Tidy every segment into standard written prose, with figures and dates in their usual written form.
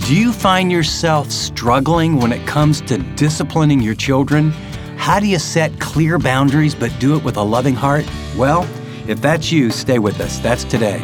Do you find yourself struggling when it comes to disciplining your children? How do you set clear boundaries but do it with a loving heart? Well, if that's you, stay with us. That's today.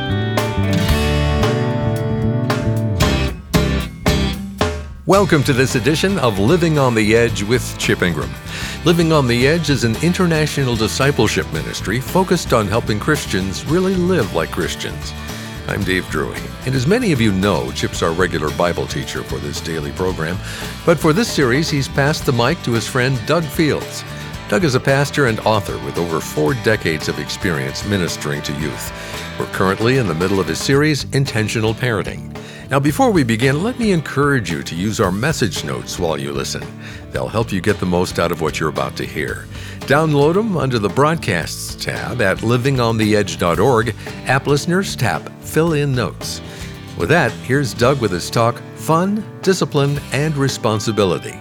Welcome to this edition of Living on the Edge with Chip Ingram. Living on the Edge is an international discipleship ministry focused on helping Christians really live like Christians. I'm Dave Drury, and as many of you know, Chip's our regular Bible teacher for this daily program. But for this series, he's passed the mic to his friend Doug Fields. Doug is a pastor and author with over 4 decades of experience ministering to youth. We're currently in the middle of his series, Intentional Parenting. Now, before we begin, let me encourage you to use our message notes while you listen. They'll help you get the most out of what you're about to hear. Download them under the Broadcasts tab at livingontheedge.org. App listeners, tap Fill in Notes. With that, here's Doug with his talk, Fun, Discipline, and Responsibility.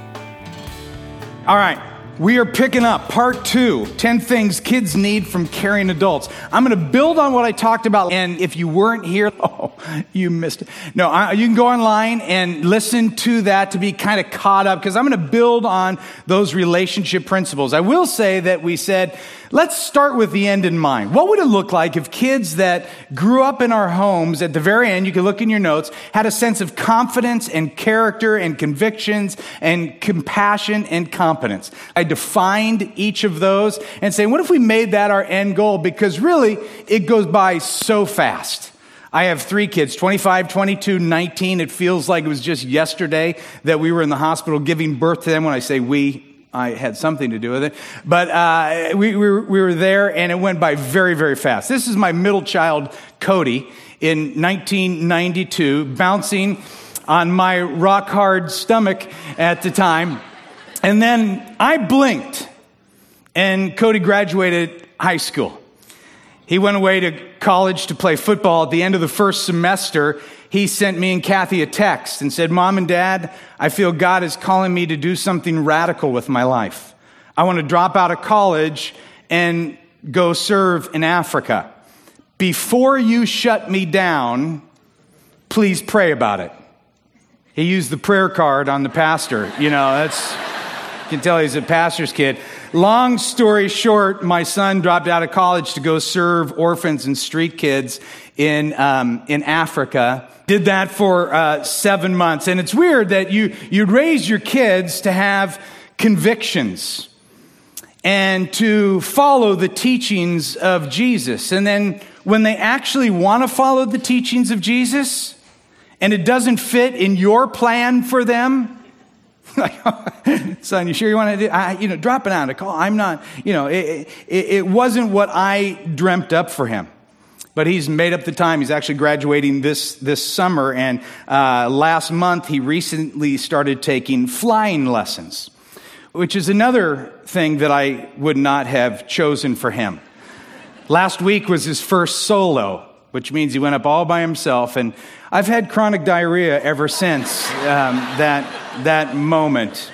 All right. We are picking up part 2, 10 things kids need from caring adults. I'm going to build on what I talked about, and if you weren't here, you missed it. No, you can go online and listen to that to be kind of caught up, because I'm going to build on those relationship principles. I will say that we said, let's start with the end in mind. What would it look like if kids that grew up in our homes, at the very end, you can look in your notes, had a sense of confidence and character and convictions and compassion and competence? I defined each of those and say, what if we made that our end goal? Because really, it goes by so fast. I have 3 kids, 25, 22, 19. It feels like it was just yesterday that we were in the hospital giving birth to them. When I say we, I had something to do with it. But we were there, and it went by very, very fast. This is my middle child, Cody, in 1992, bouncing on my rock-hard stomach at the time. And then I blinked, and Cody graduated high school. He went away to college to play football. At the end of the first semester, he sent me and Kathy a text and said, Mom and Dad, I feel God is calling me to do something radical with my life. I want to drop out of college and go serve in Africa. Before you shut me down, please pray about it. He used the prayer card on the pastor. You can tell he's a pastor's kid. Long story short, my son dropped out of college to go serve orphans and street kids in Africa. Did that for 7 months. And it's weird that you'd raise your kids to have convictions and to follow the teachings of Jesus. And then when they actually want to follow the teachings of Jesus and it doesn't fit in your plan for them, son, you sure you want to do, dropping out of call? I'm not, it wasn't what I dreamt up for him. But he's made up the time. He's actually graduating this summer. And last month, he recently started taking flying lessons, which is another thing that I would not have chosen for him. Last week was his first solo, which means he went up all by himself. And I've had chronic diarrhea ever since that moment.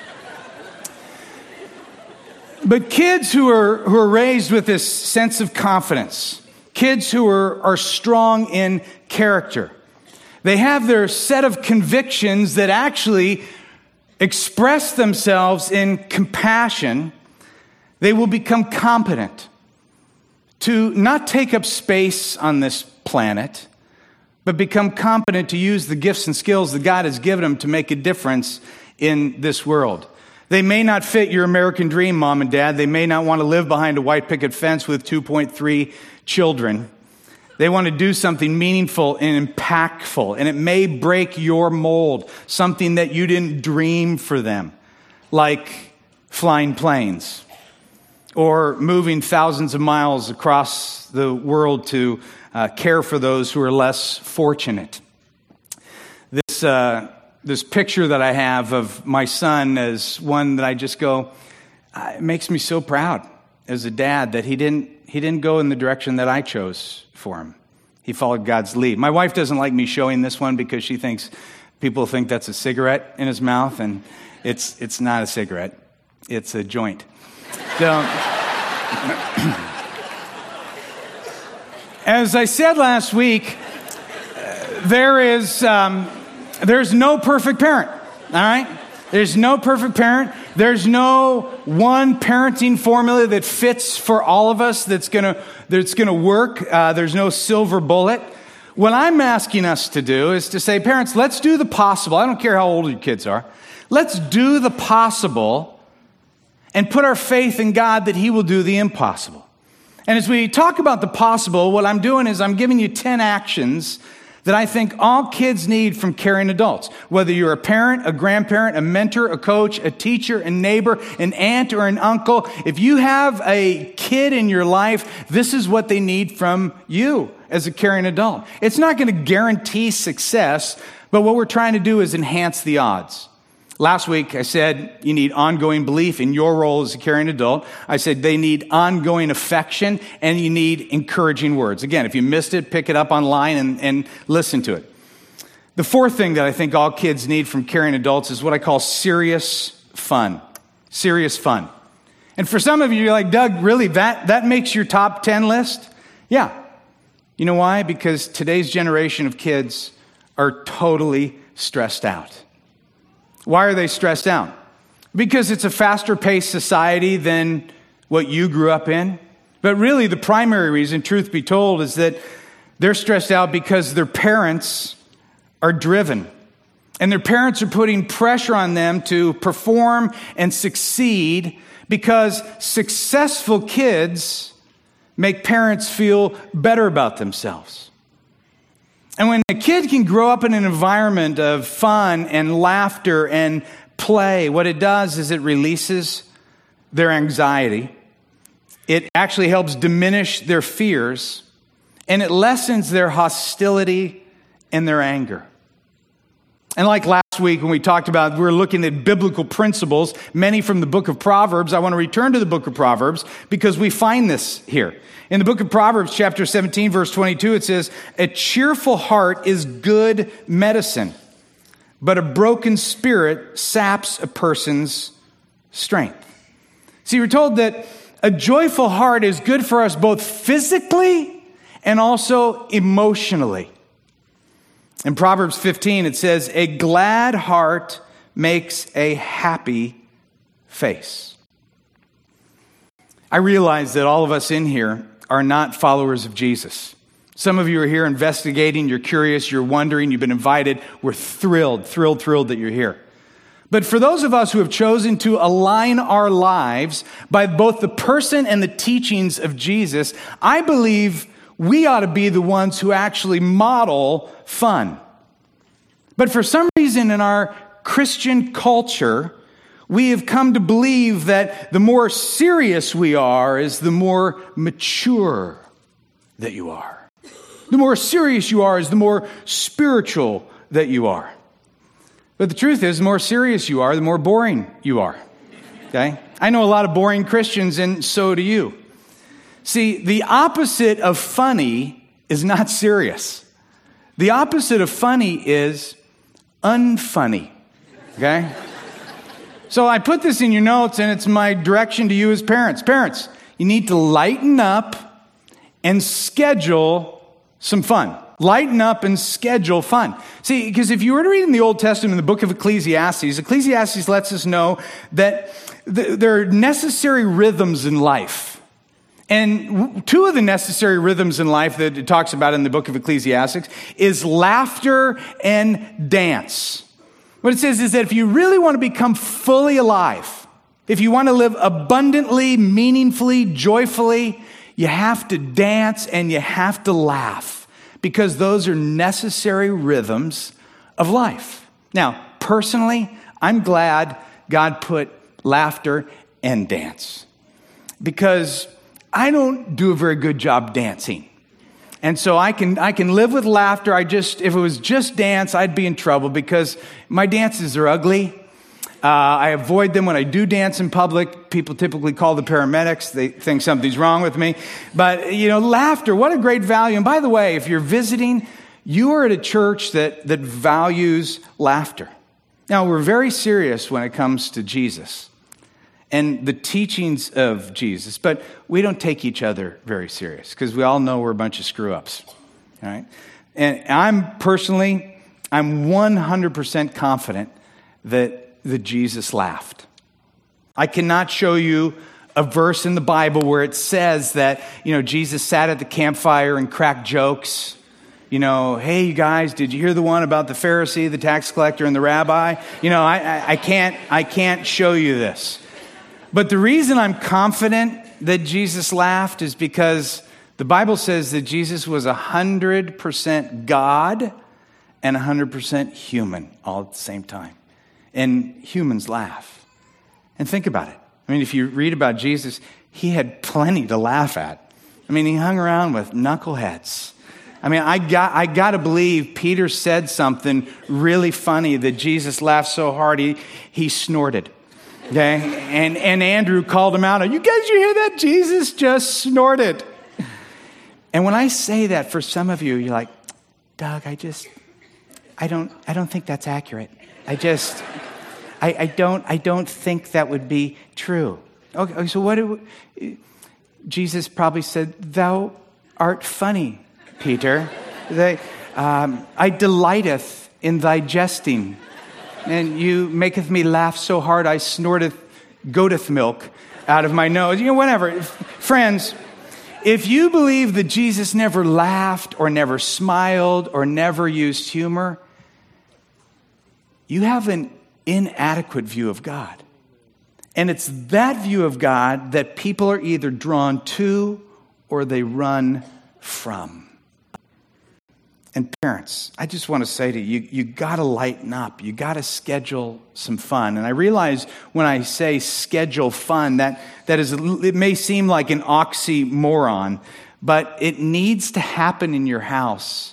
But kids who are raised with this sense of confidence, kids who are strong in character, they have their set of convictions that actually express themselves in compassion. They will become competent to not take up space on this planet, but become competent to use the gifts and skills that God has given them to make a difference in this world. They may not fit your American dream, Mom and Dad. They may not want to live behind a white picket fence with 2.3 children. They want to do something meaningful and impactful, and it may break your mold, something that you didn't dream for them, like flying planes or moving thousands of miles across the world to care for those who are less fortunate. This picture that I have of my son is one that I just go, it makes me so proud as a dad that he didn't go in the direction that I chose for him. He followed God's lead. My wife doesn't like me showing this one because she thinks people think that's a cigarette in his mouth, and it's not a cigarette. It's a joint. So, as I said last week, there is There's no perfect parent, all right? There's no perfect parent. There's no one parenting formula that fits for all of us that's gonna work. There's no silver bullet. What I'm asking us to do is to say, parents, let's do the possible. I don't care how old your kids are. Let's do the possible and put our faith in God that He will do the impossible. And as we talk about the possible, what I'm doing is I'm giving you 10 actions that I think all kids need from caring adults. Whether you're a parent, a grandparent, a mentor, a coach, a teacher, a neighbor, an aunt, or an uncle, if you have a kid in your life, this is what they need from you as a caring adult. It's not going to guarantee success, but what we're trying to do is enhance the odds. Last week, I said you need ongoing belief in your role as a caring adult. I said they need ongoing affection, and you need encouraging words. Again, if you missed it, pick it up online and listen to it. The fourth thing that I think all kids need from caring adults is what I call serious fun. Serious fun. And for some of you, you're like, Doug, really, that makes your top 10 list? Yeah. You know why? Because today's generation of kids are totally stressed out. Why are they stressed out? Because it's a faster paced society than what you grew up in. But really the primary reason, truth be told, is that they're stressed out because their parents are driven. And their parents are putting pressure on them to perform and succeed because successful kids make parents feel better about themselves. And when a kid can grow up in an environment of fun and laughter and play, what it does is it releases their anxiety. It actually helps diminish their fears, and it lessens their hostility and their anger. And like last week when we talked about, we're looking at biblical principles, many from the book of Proverbs. I want to return to the book of Proverbs because we find this here. In the book of Proverbs, chapter 17, verse 22, it says, "A cheerful heart is good medicine, but a broken spirit saps a person's strength." See, we're told that a joyful heart is good for us both physically and also emotionally. In Proverbs 15, it says, "A glad heart makes a happy face." I realize that all of us in here are not followers of Jesus. Some of you are here investigating, you're curious, you're wondering, you've been invited. We're thrilled that you're here. But for those of us who have chosen to align our lives by both the person and the teachings of Jesus, I believe we ought to be the ones who actually model fun. But for some reason in our Christian culture, we have come to believe that the more serious we are is the more mature that you are. The more serious you are is the more spiritual that you are. But the truth is, the more serious you are, the more boring you are. Okay? I know a lot of boring Christians, and so do you. See, the opposite of funny is not serious. The opposite of funny is unfunny. Okay? So I put this in your notes, and it's my direction to you as parents. Parents, you need to lighten up and schedule some fun. Lighten up and schedule fun. See, because if you were to read in the Old Testament, in the book of Ecclesiastes lets us know that there are necessary rhythms in life. And two of the necessary rhythms in life that it talks about in the book of Ecclesiastes is laughter and dance. What it says is that if you really want to become fully alive, if you want to live abundantly, meaningfully, joyfully, you have to dance and you have to laugh because those are necessary rhythms of life. Now, personally, I'm glad God put laughter and dance because I don't do a very good job dancing. And so I can live with laughter. If it was just dance, I'd be in trouble because my dances are ugly. I avoid them when I do dance in public. People typically call the paramedics. They think something's wrong with me. But, laughter, what a great value. And by the way, if you're visiting, you are at a church that values laughter. Now, we're very serious when it comes to Jesus and the teachings of Jesus, but we don't take each other very serious because we all know we're a bunch of screw-ups, all right? And I'm personally I'm 100% confident that Jesus laughed. I cannot show you a verse in the Bible where it says that, Jesus sat at the campfire and cracked jokes. Hey, you guys, did you hear the one about the Pharisee, the tax collector, and the rabbi? I can't show you this. But the reason I'm confident that Jesus laughed is because the Bible says that Jesus was 100% God and 100% human all at the same time. And humans laugh. And think about it. If you read about Jesus, he had plenty to laugh at. He hung around with knuckleheads. I got to believe Peter said something really funny that Jesus laughed so hard he snorted. Okay? And Andrew called him out. You guys, you hear that? Jesus just snorted. And when I say that, for some of you, you're like, Doug, I don't think that's accurate. I don't think that would be true. Okay, so Jesus probably said, thou art funny, Peter. I delighteth in thy jesting, and you maketh me laugh so hard I snorteth goateth milk out of my nose. Whatever. Friends, if you believe that Jesus never laughed or never smiled or never used humor, you have an inadequate view of God. And it's that view of God that people are either drawn to or they run from. And parents, I just want to say to you, you got to lighten up. You got to schedule some fun. And I realize when I say schedule fun, it may seem like an oxymoron, but it needs to happen in your house.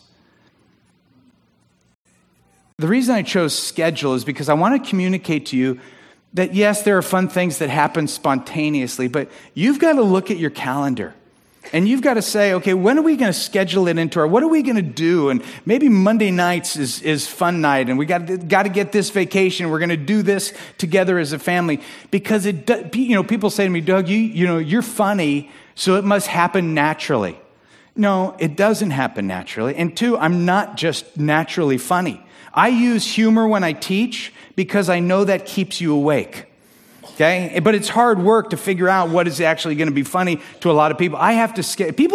The reason I chose schedule is because I want to communicate to you that, yes, there are fun things that happen spontaneously, but you've got to look at your calendar. And you've got to say, okay, when are we going to schedule it into what are we going to do? And maybe Monday nights is fun night, and we got to get this vacation. We're going to do this together as a family. Because people say to me, Doug, you're funny, so it must happen naturally. No, it doesn't happen naturally. And two, I'm not just naturally funny. I use humor when I teach because I know that keeps you awake. Okay? But it's hard work to figure out what is actually going to be funny to a lot of people. People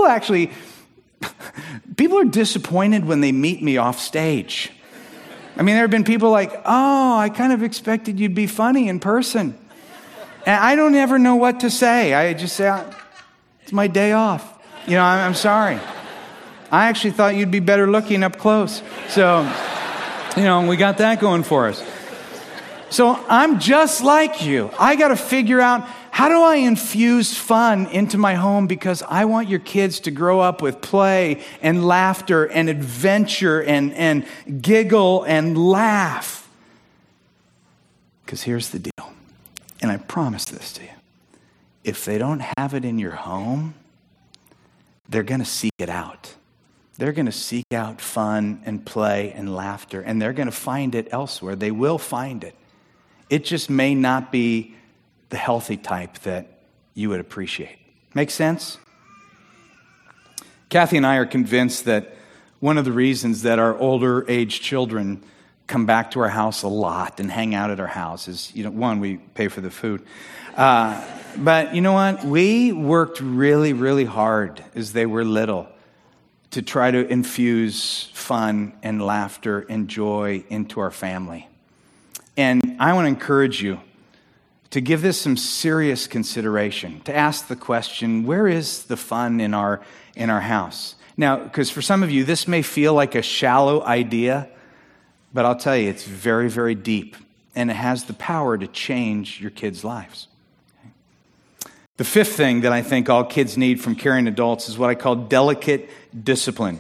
are disappointed when they meet me off stage. There have been people like, oh, I kind of expected you'd be funny in person. And I don't ever know what to say. I just say, it's my day off. I'm sorry. I actually thought you'd be better looking up close. So, we got that going for us. So I'm just like you. I got to figure out, how do I infuse fun into my home? Because I want your kids to grow up with play and laughter and adventure and giggle and laugh. Because here's the deal, and I promise this to you. If they don't have it in your home, they're going to seek it out. They're going to seek out fun and play and laughter, and they're going to find it elsewhere. They will find it. It just may not be the healthy type that you would appreciate. Make sense? Kathy and I are convinced that one of the reasons that our older age children come back to our house a lot and hang out at our house is, one, we pay for the food. But you know what? We worked really, really hard as they were little to try to infuse fun and laughter and joy into our family. And I want to encourage you to give this some serious consideration, to ask the question, where is the fun in our house? Now, because for some of you, this may feel like a shallow idea, but I'll tell you, it's very, very deep, and it has the power to change your kids' lives. The fifth thing that I think all kids need from caring adults is what I call delicate discipline.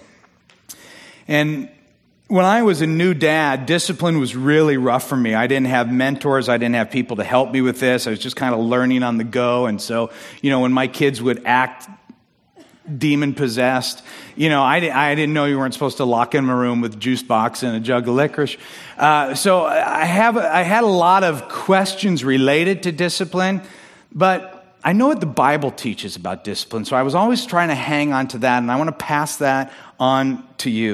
And when I was a new dad, discipline was really rough for me. I didn't have mentors. I didn't have people to help me with this. I was just kind of learning on the go. And so, when my kids would act demon-possessed, I didn't know you weren't supposed to lock them in a room with a juice box and a jug of licorice. So I had a lot of questions related to discipline, but I know what the Bible teaches about discipline, so I was always trying to hang on to that, and I want to pass that on to you.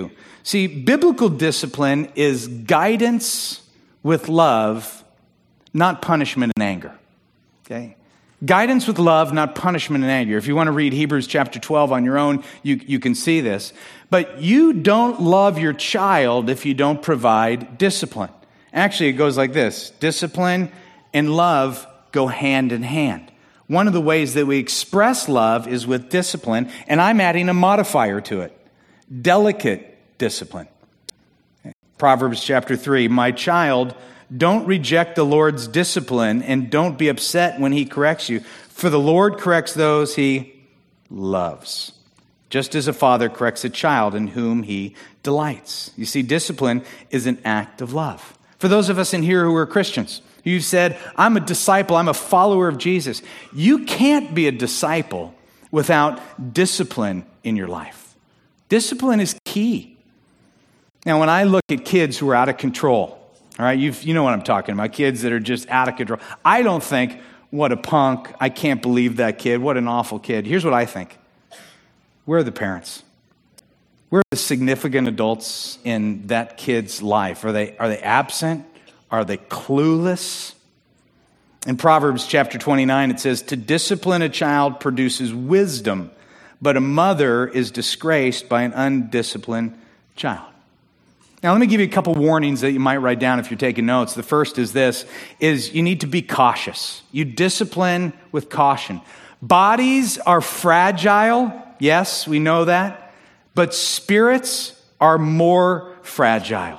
See, biblical discipline is guidance with love, not punishment and anger. Okay? Guidance with love, not punishment and anger. If you want to read Hebrews chapter 12 on your own, you can see this. But you don't love your child if you don't provide discipline. Actually, it goes like this. Discipline and love go hand in hand. One of the ways that we express love is with discipline, and I'm adding a modifier to it. Delicate discipline. Proverbs chapter 3, my child, don't reject the Lord's discipline and don't be upset when he corrects you, for the Lord corrects those he loves, just as a father corrects a child in whom he delights. You see, discipline is an act of love. For those of us in here who are Christians, you said, I'm a disciple, I'm a follower of Jesus. You can't be a disciple without discipline in your life. Discipline is key. Now, when I look at kids who are out of control, all right, you know what I'm talking about, kids that are just out of control. I don't think, what a punk, I can't believe that kid, what an awful kid. Here's what I think. Where are the parents? Where are the significant adults in that kid's life? Are they absent? Are they clueless? In Proverbs chapter 29, it says, to discipline a child produces wisdom, but a mother is disgraced by an undisciplined child. Now, let me give you a couple warnings that you might write down if you're taking notes. The first is this, is you need to be cautious. You discipline with caution. Bodies are fragile. Yes, we know that. But spirits are more fragile.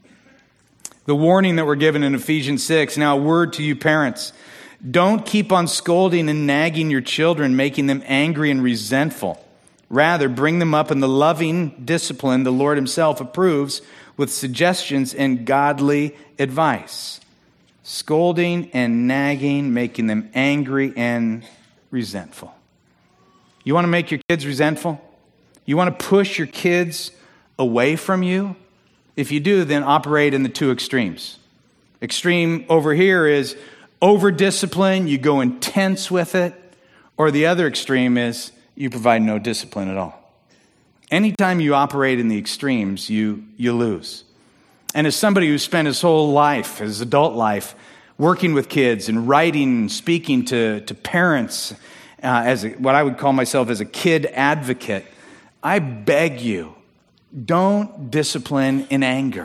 The warning that we're given in Ephesians 6, now a word to you parents. Don't keep on scolding and nagging your children, making them angry and resentful. Rather, bring them up in the loving discipline the Lord himself approves, with suggestions and godly advice. Scolding and nagging, making them angry and resentful. You want to make your kids resentful? You want to push your kids away from you? If you do, then operate in the two extremes. Extreme over here is over-discipline, you go intense with it, or the other extreme is you provide no discipline at all. Anytime you operate in the extremes, you lose. And as somebody who spent his whole life, his adult life, working with kids and writing and speaking to parents, what I would call myself as a kid advocate, I beg you, don't discipline in anger.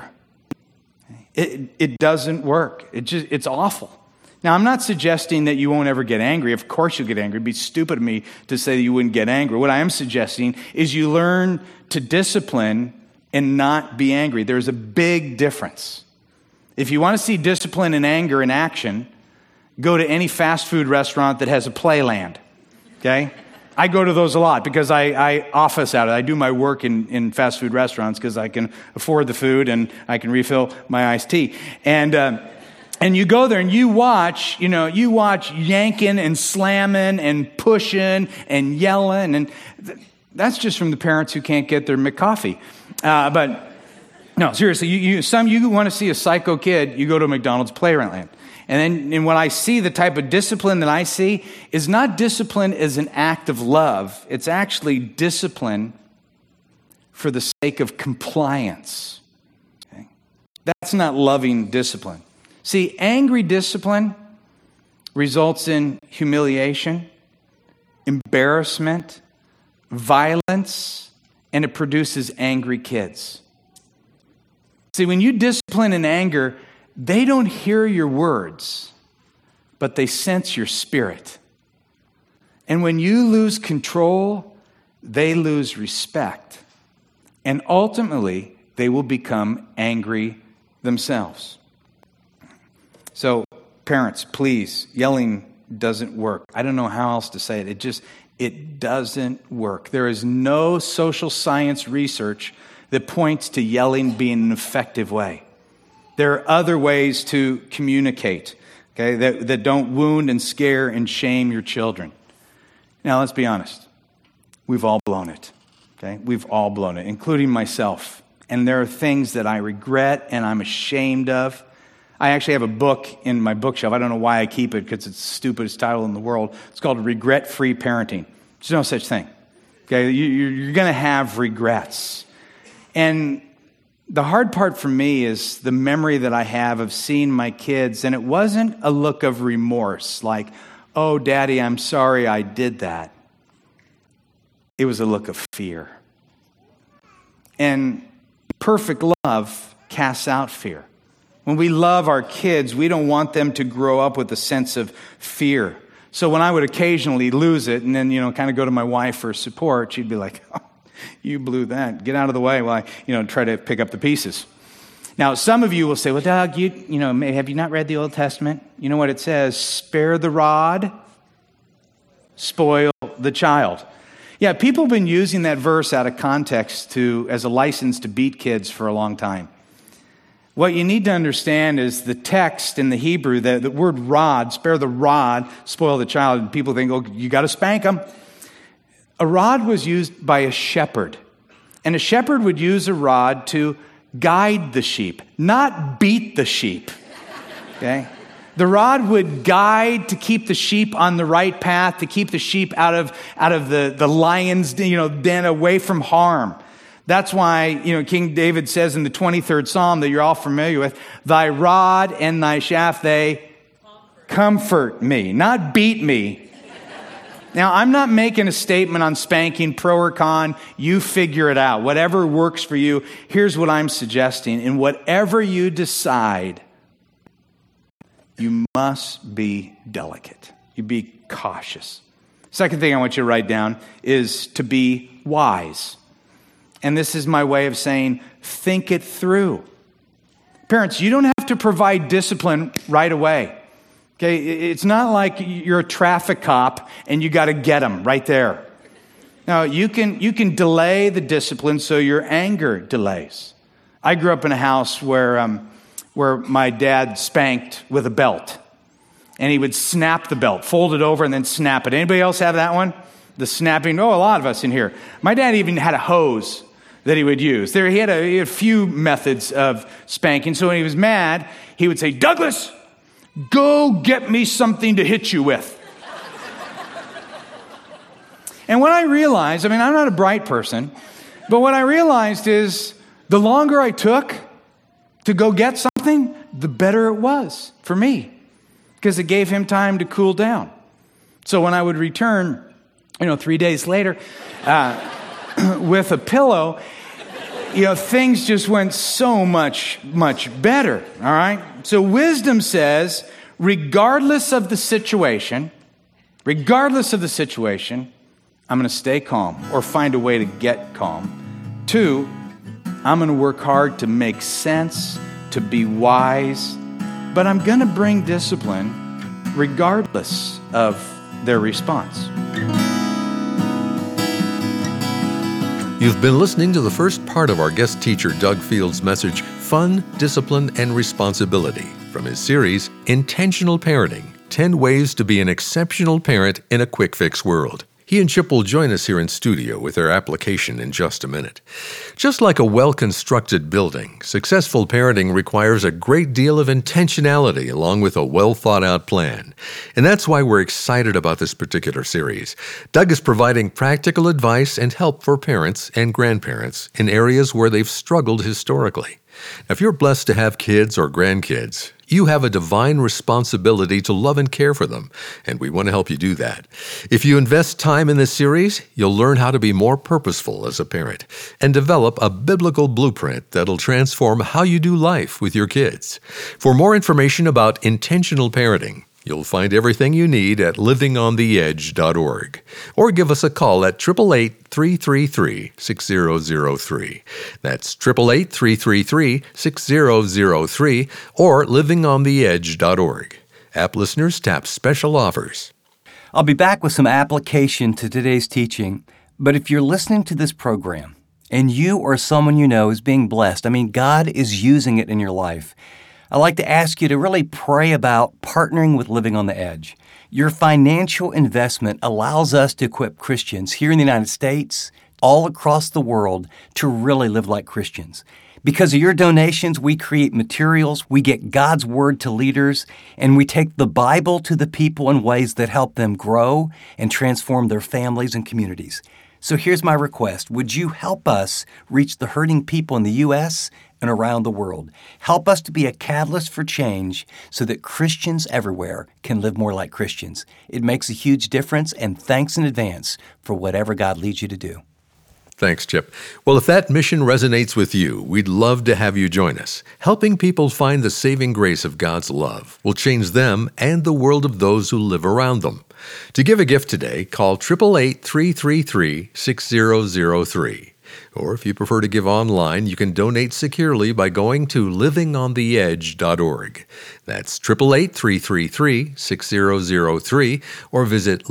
It doesn't work. It's awful. Now, I'm not suggesting that you won't ever get angry. Of course you'll get angry. It'd be stupid of me to say that you wouldn't get angry. What I am suggesting is you learn to discipline and not be angry. There's a big difference. If you want to see discipline and anger in action, go to any fast food restaurant that has a playland, okay? I go to those a lot because I office out of it. I do my work in fast food restaurants because I can afford the food and I can refill my iced tea. And you go there and you watch yanking and slamming and pushing and yelling. And that's just from the parents who can't get their McCoffee. But no, seriously, you want to see a psycho kid, you go to a McDonald's playland. And when I see the type of discipline that I see is not discipline as an act of love. It's actually discipline for the sake of compliance. Okay? That's not loving discipline. See, angry discipline results in humiliation, embarrassment, violence, and it produces angry kids. See, when you discipline in anger, they don't hear your words, but they sense your spirit. And when you lose control, they lose respect. And ultimately, they will become angry themselves. So, parents, please, yelling doesn't work. I don't know how else to say it. It doesn't work. There is no social science research that points to yelling being an effective way. There are other ways to communicate, okay, that don't wound and scare and shame your children. Now, let's be honest. We've all blown it, okay? We've all blown it, including myself. And there are things that I regret and I'm ashamed of. I actually have a book in my bookshelf. I don't know why I keep it because it's the stupidest title in the world. It's called Regret-Free Parenting. There's no such thing, okay? You're going to have regrets. And The hard part for me is the memory that I have of seeing my kids, and it wasn't a look of remorse, like, oh, Daddy, I'm sorry I did that. It was a look of fear. And perfect love casts out fear. When we love our kids, we don't want them to grow up with a sense of fear. So when I would occasionally lose it and then, kind of go to my wife for support, she'd be like, oh, you blew that. Get out of the way while I, try to pick up the pieces. Now, some of you will say, well, Doug, have you not read the Old Testament? You know what it says? Spare the rod, spoil the child. Yeah, people have been using that verse out of context as a license to beat kids for a long time. What you need to understand is the text in the Hebrew, the word rod, spare the rod, spoil the child. And people think, oh, you got to spank them. A rod was used by a shepherd. And a shepherd would use a rod to guide the sheep, not beat the sheep. Okay? The rod would guide to keep the sheep on the right path, to keep the sheep out of the lion's den, away from harm. That's why, King David says in the 23rd Psalm that you're all familiar with, thy rod and thy shaft, they comfort me, not beat me. Now, I'm not making a statement on spanking, pro or con. You figure it out. Whatever works for you. Here's what I'm suggesting. In whatever you decide, you must be delicate. You be cautious. Second thing I want you to write down is to be wise. And this is my way of saying, think it through. Parents, you don't have to provide discipline right away. Okay, it's not like you're a traffic cop and you got to get them right there. Now, you can delay the discipline so your anger delays. I grew up in a house where my dad spanked with a belt. And he would snap the belt, fold it over, and then snap it. Anybody else have that one? The snapping? Oh, a lot of us in here. My dad even had a hose that he would use. He had a few methods of spanking. So when he was mad, he would say, Douglas, go get me something to hit you with. And what I realized, I'm not a bright person, but what I realized is the longer I took to go get something, the better it was for me, because it gave him time to cool down. So when I would return, 3 days later, with a pillow, things just went so much better, all right? So wisdom says, regardless of the situation, I'm going to stay calm or find a way to get calm. 2, I'm going to work hard to make sense, to be wise, but I'm going to bring discipline regardless of their response. You've been listening to the first part of our guest teacher Doug Field's message, Fun, Discipline, and Responsibility, from his series, Intentional Parenting, 10 Ways to be an Exceptional Parent in a Quick Fix World. He and Chip will join us here in studio with their application in just a minute. Just like a well-constructed building, successful parenting requires a great deal of intentionality along with a well-thought-out plan. And that's why we're excited about this particular series. Doug is providing practical advice and help for parents and grandparents in areas where they've struggled historically. Now, if you're blessed to have kids or grandkids, you have a divine responsibility to love and care for them, and we want to help you do that. If you invest time in this series, you'll learn how to be more purposeful as a parent and develop a biblical blueprint that'll transform how you do life with your kids. For more information about intentional parenting, you'll find everything you need at livingontheedge.org. Or give us a call at 888-333-6003. That's 888-333-6003 or livingontheedge.org. App listeners tap special offers. I'll be back with some application to today's teaching, but if you're listening to this program and you or someone you know is being blessed, God is using it in your life, I'd like to ask you to really pray about partnering with Living on the Edge. Your financial investment allows us to equip Christians here in the United States, all across the world, to really live like Christians. Because of your donations, we create materials, we get God's Word to leaders, and we take the Bible to the people in ways that help them grow and transform their families and communities. So here's my request. Would you help us reach the hurting people in the U.S. and around the world? Help us to be a catalyst for change so that Christians everywhere can live more like Christians. It makes a huge difference, and thanks in advance for whatever God leads you to do. Thanks, Chip. Well, if that mission resonates with you, we'd love to have you join us. Helping people find the saving grace of God's love will change them and the world of those who live around them. To give a gift today, call 888-333-6003. Or if you prefer to give online, you can donate securely by going to livingontheedge.org. That's 888-333-6003, or visit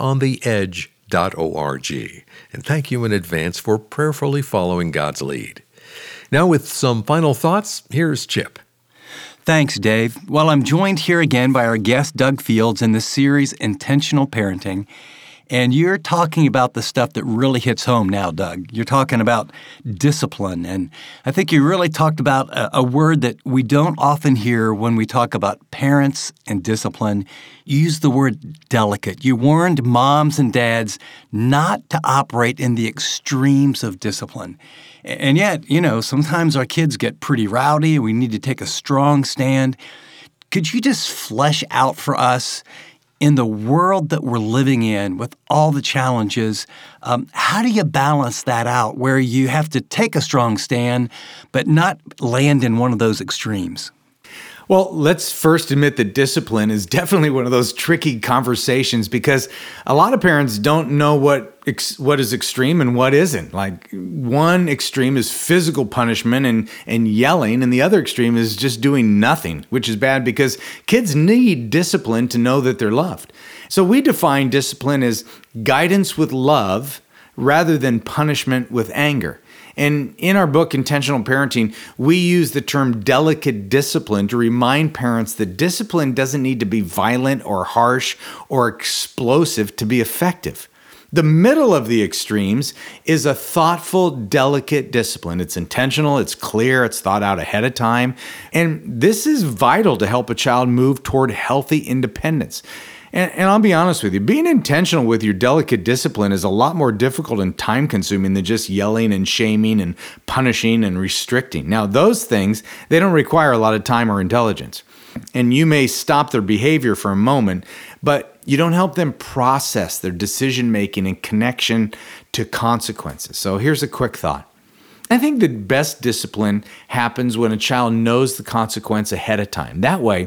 livingontheedge.org. And thank you in advance for prayerfully following God's lead. Now, with some final thoughts, here's Chip. Thanks, Dave. Well, I'm joined here again by our guest, Doug Fields, in the series Intentional Parenting. And you're talking about the stuff that really hits home now, Doug. You're talking about discipline. And I think you really talked about a word that we don't often hear when we talk about parents and discipline. You used the word delicate. You warned moms and dads not to operate in the extremes of discipline. And yet, sometimes our kids get pretty rowdy. We need to take a strong stand. Could you just flesh out for us, in the world that we're living in with all the challenges, how do you balance that out where you have to take a strong stand but not land in one of those extremes? Well, let's first admit that discipline is definitely one of those tricky conversations because a lot of parents don't know what is extreme and what isn't. Like, one extreme is physical punishment and yelling, and the other extreme is just doing nothing, which is bad because kids need discipline to know that they're loved. So we define discipline as guidance with love rather than punishment with anger. And in our book, Intentional Parenting, we use the term delicate discipline to remind parents that discipline doesn't need to be violent or harsh or explosive to be effective. The middle of the extremes is a thoughtful, delicate discipline. It's intentional, it's clear, it's thought out ahead of time. And this is vital to help a child move toward healthy independence. And I'll be honest with you, being intentional with your delicate discipline is a lot more difficult and time-consuming than just yelling and shaming and punishing and restricting. Now, those things, they don't require a lot of time or intelligence. And you may stop their behavior for a moment, but you don't help them process their decision-making in connection to consequences. So here's a quick thought. I think the best discipline happens when a child knows the consequence ahead of time. That way,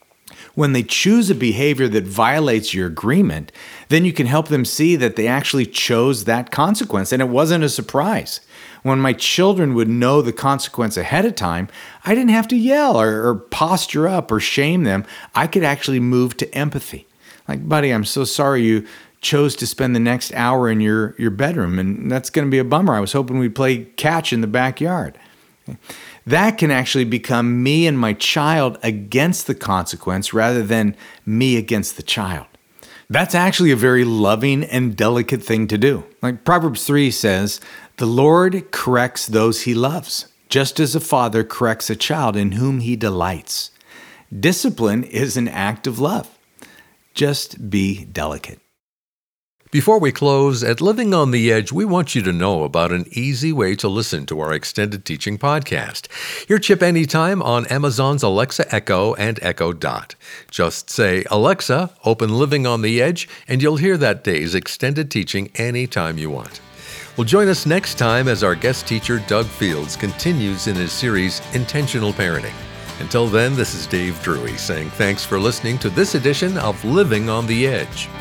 when they choose a behavior that violates your agreement, then you can help them see that they actually chose that consequence and it wasn't a surprise. When my children would know the consequence ahead of time, I didn't have to yell or posture up or shame them. I could actually move to empathy. Like, buddy, I'm so sorry you chose to spend the next hour in your bedroom, and that's going to be a bummer. I was hoping we'd play catch in the backyard. That can actually become me and my child against the consequence rather than me against the child. That's actually a very loving and delicate thing to do. Like Proverbs 3 says, "The Lord corrects those he loves, just as a father corrects a child in whom he delights." Discipline is an act of love. Just be delicate. Before we close, at Living on the Edge, we want you to know about an easy way to listen to our extended teaching podcast. Hear Chip anytime on Amazon's Alexa Echo and Echo Dot. Just say, "Alexa, open Living on the Edge," and you'll hear that day's extended teaching anytime you want. Well, join us next time as our guest teacher, Doug Fields, continues in his series, Intentional Parenting. Until then, this is Dave Drury saying thanks for listening to this edition of Living on the Edge.